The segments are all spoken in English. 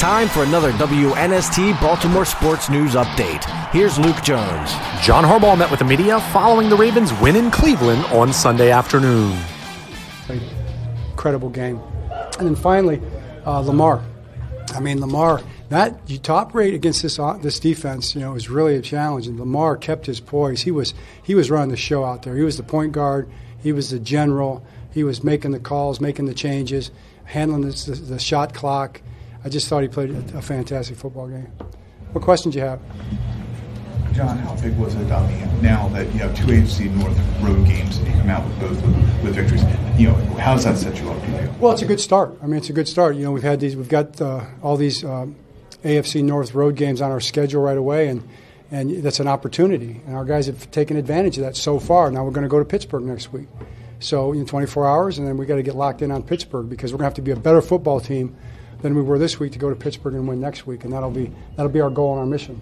time for another WNST Baltimore Sports News Update. Here's Luke Jones. John Harbaugh met with the media following the Ravens' win in Cleveland on Sunday afternoon. Incredible game. And then finally, Lamar. Lamar, that you top rate against this defense, is really a challenge. And Lamar kept his poise. He was running the show out there. He was the point guard. He was the general. He was making the calls, making the changes, handling the shot clock. I just thought he played a fantastic football game. What questions do you have? John, how big was it? Now that you have two AFC North road games and you come out with both with victories, how does that set you up? Well, it's a good start. It's a good start. We've got all these AFC North road games on our schedule right away, and that's an opportunity. And our guys have taken advantage of that so far. Now we're going to go to Pittsburgh next week. So 24 hours, and then we got to get locked in on Pittsburgh because we're going to have to be a better football team than we were this week to go to Pittsburgh and win next week, and that'll be our goal and our mission.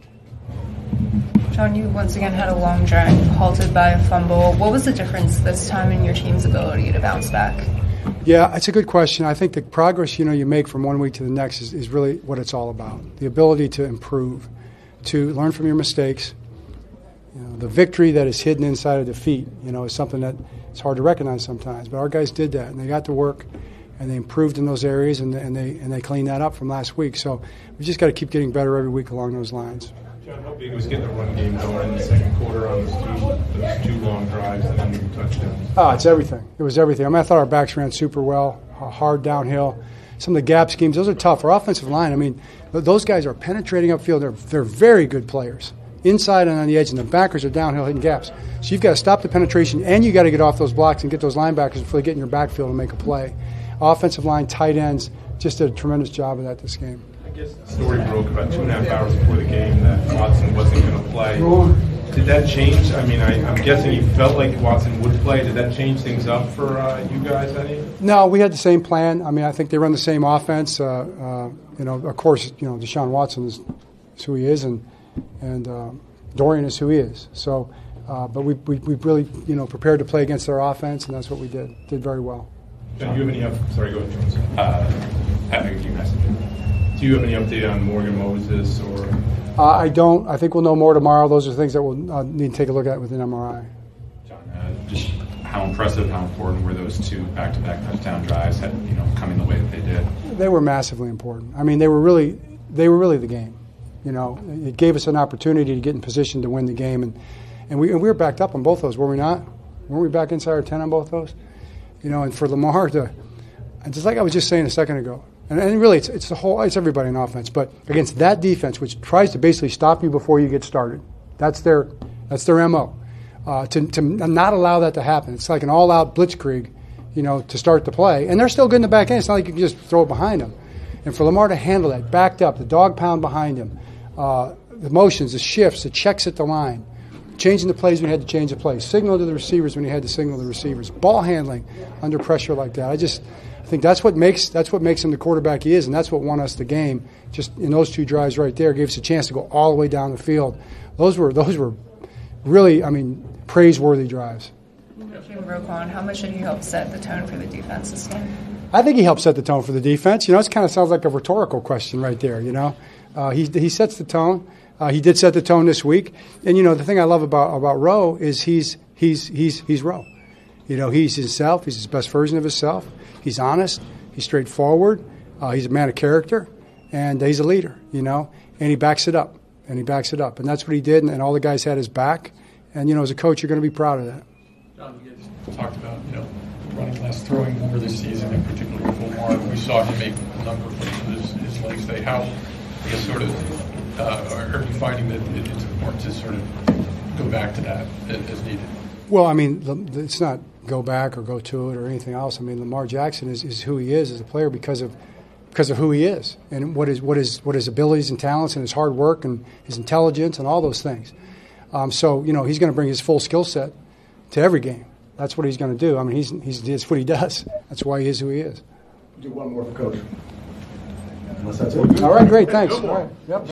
John, you once again had a long drive halted by a fumble. What was the difference this time in your team's ability to bounce back? Yeah, it's a good question. I think the progress you make from one week to the next is really what it's all about. The ability to improve, to learn from your mistakes. The victory that is hidden inside of defeat, is something that it's hard to recognize sometimes. But our guys did that, and they got to work, and they improved in those areas, and they cleaned that up from last week. So we just got to keep getting better every week along those lines. John, how big was getting the run game going in the second quarter on those two long drives and then the touchdowns? It's everything. It was everything. I thought our backs ran super well, hard downhill. Some of the gap schemes, those are tough. Our offensive line, those guys are penetrating upfield. They're very good players, inside and on the edge, and the backers are downhill hitting gaps. So you've got to stop the penetration, and you got to get off those blocks and get those linebackers before they get in your backfield and make a play. Offensive line, tight ends, just did a tremendous job of that this game. I guess the story broke about 2.5 hours before the game that Watson wasn't going to play. Did that change? I'm guessing you felt like Watson would play. Did that change things up for you guys any? No, we had the same plan. I think they run the same offense. Of course, Deshaun Watson is who he is, and Dorian is who he is. So, but we really prepared to play against their offense, and that's what we did. Did very well. John, do you have any? Sorry, go ahead, Jones. Do you have any update on Morgan Moses or? I don't. I think we'll know more tomorrow. Those are things that we'll need to take a look at with an MRI. John, just how impressive, how important were those two back-to-back touchdown drives? Coming the way that they did. They were massively important. They were really the game. It gave us an opportunity to get in position to win the game, and we were backed up on both those, were we not? Weren't we back inside our 10 on both those? And for Lamar just like I was just saying a second ago. And really, it's everybody in offense. But against that defense, which tries to basically stop you before you get started, that's their MO. To not allow that to happen, it's like an all-out blitzkrieg, to start the play. And they're still good in the back end. It's not like you can just throw it behind them. And for Lamar to handle that, backed up, the dog pound behind him, the motions, the shifts, the checks at the line, changing the plays when he had to change the plays, signal to the receivers when he had to signal to the receivers, ball handling under pressure like that. I think that's what makes him the quarterback he is, and that's what won us the game. Just in those two drives right there, gave us a chance to go all the way down the field. Those were really, praiseworthy drives. Roquan, how much did he help set the tone for the defense this game? I think he helped set the tone for the defense. It kind of sounds like a rhetorical question right there. He sets the tone. He did set the tone this week, and the thing I love about Roe is he's Roe. He's himself. He's his best version of himself. He's honest. He's straightforward. He's a man of character, and he's a leader. And he backs it up. And that's what he did. And all the guys had his back. And as a coach, you're going to be proud of that. John, you guys talked about running less, throwing more this season, in particular with Lamar. We saw him make a number of plays in his legs today. How, are you finding that it's important to sort of go back to that as needed? Well, it's not go back or go to it or anything else. Lamar Jackson is who he is as a player because of who he is and what his abilities and talents and his hard work and his intelligence and all those things. So he's going to bring his full skill set to every game. That's what he's going to do. That's what he does. That's why he is who he is. Do one more for Coach. All right, great, thanks. All right. Yep.